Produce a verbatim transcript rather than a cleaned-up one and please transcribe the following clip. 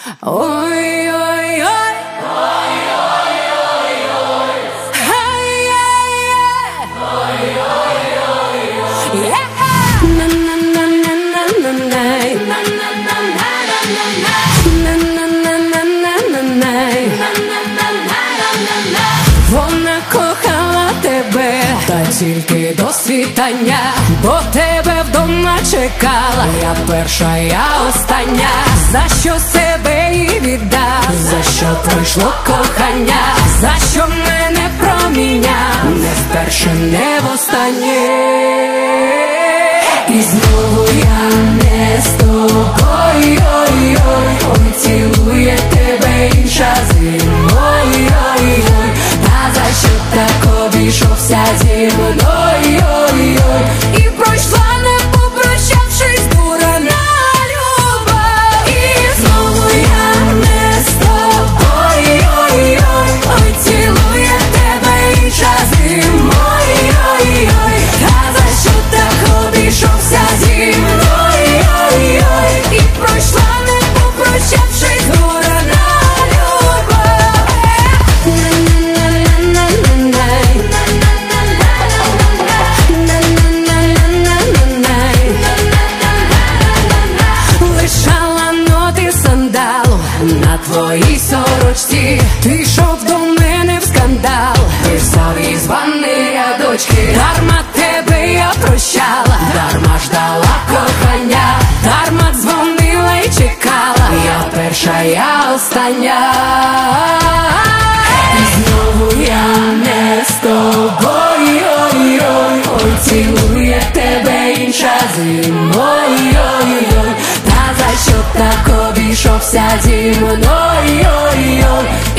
Ой-ой-ой, Ой-ой-ой-ой, ай-яй-яй, ой-ой-ой-ой, на-на-на-на-на-на-най, на-на-на-на-на-на-на, на-на-на-на-на-на-най. на-на-на-на-на-на-на. Вона кохала тебе, та тільки до світання, бо тебе вдома чекала. Я перша, я остання, за що себе їй віддав, за що пройшло кохання, за що мене проміняв, не вперше, не востаннє. І знову я не з тобою, ой-ой, ой, цілує тебе інша зимою, ой-ой, та за що так обійшовся зі мною, ой-ой, і пройшла, не попрощавшись, дурна любов. І знову я не з тобою, ой-ой, ой, цілує тебе інша зимою, ой-ой, та за що так обійшовся зі мною, ой-ой, і пройшла, не попрощавшись, дурна любов. На-на-на-на-на-най, на-на-на-на-на-най. Лишала ноти сандалу на твоїй сорочці, ти йшов до мене в скандал, писав із ванни рядочки. Дарма тебе я прощала, дарма ждала кохання, дарма дзвонила й чекала. Я перша, я остання, і знову я не з тобою, ой-ой, ой, цілує тебе інша зимою, ой-ой, та за що так обійшовся зі мною, ой-ой,